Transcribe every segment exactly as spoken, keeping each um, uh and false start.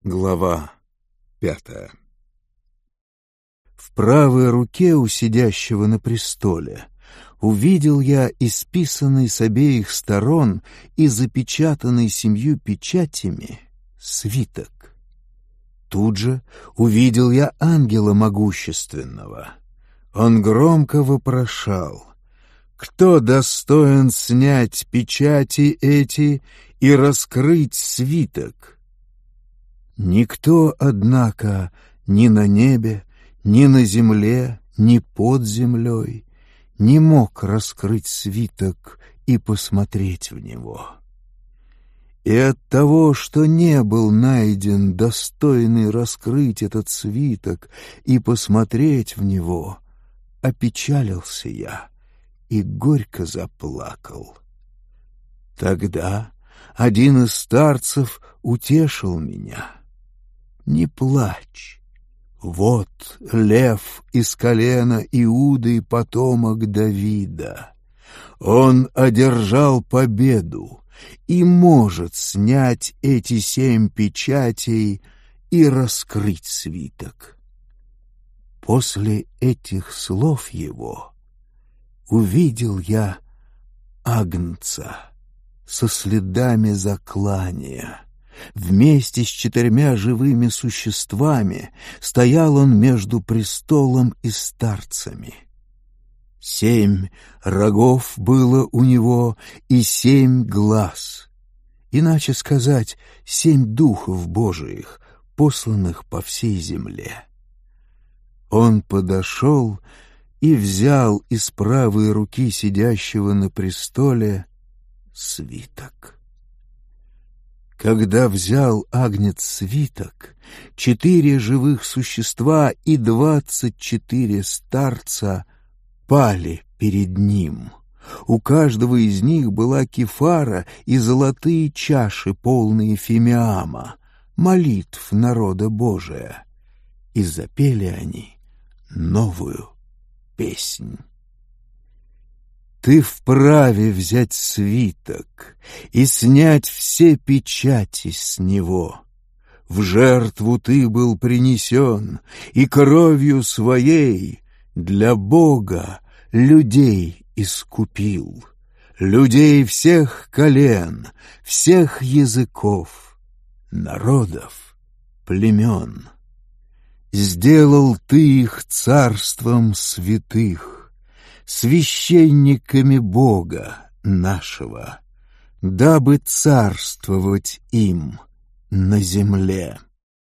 Глава пятая. В правой руке у сидящего на престоле увидел я исписанный с обеих сторон и запечатанный семью печатями свиток. Тут же увидел я ангела могущественного. Он громко вопрошал: «Кто достоин снять печати эти и раскрыть свиток?» Никто, однако, ни на небе, ни на земле, ни под землей не мог раскрыть свиток и посмотреть в него. И от того, что не был найден достойный раскрыть этот свиток и посмотреть в него, опечалился я и горько заплакал. Тогда один из старцев утешил меня: «Не плачь, вот лев из колена Иуды, потомок Давида. Он одержал победу и может снять эти семь печатей и раскрыть свиток». После этих слов его увидел я агнца со следами заклания. Вместе с четырьмя живыми существами стоял он между престолом и старцами. Семь рогов было у него и семь глаз, иначе сказать, семь духов Божиих, посланных по всей земле. Он подошел и взял из правой руки сидящего на престоле свиток. Когда взял агнец свиток, четыре живых существа и двадцать четыре старца пали перед ним. У каждого из них была кефара и золотые чаши, полные фимиама, молитв народа Божия. И запели они новую песнь. Ты вправе взять свиток и снять все печати с него. В жертву ты был принесен, и кровью своей для Бога людей искупил, людей всех колен, всех языков, народов, племен. Сделал ты их царством святых, священниками Бога нашего, дабы царствовать им на земле.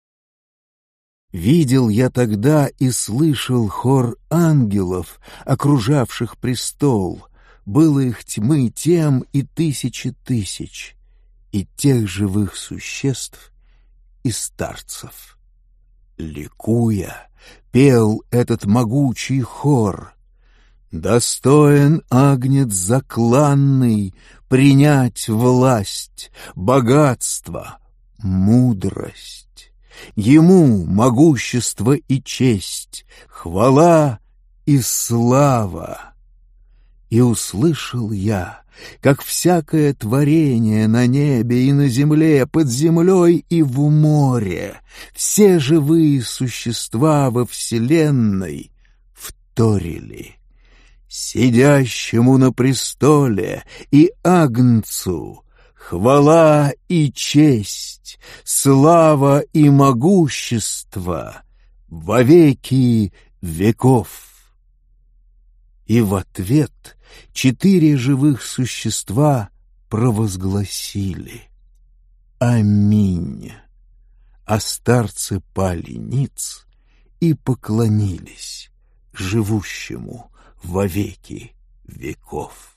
Видел я тогда и слышал хор ангелов, окружавших престол. Было их тьмы тем и тысячи тысяч, и тех живых существ, и старцев. Ликуя, пел этот могучий хор: «Достоин агнец закланный принять власть, богатство, мудрость. Ему могущество и честь, хвала и слава». И услышал я, как всякое творение на небе и на земле, под землей и в море, все живые существа во вселенной вторили: сидящему на престоле и агнцу хвала и честь, слава и могущество во веки веков. И в ответ четыре живых существа провозгласили: «Аминь». А старцы пали ниц и поклонились живущему во веки веков.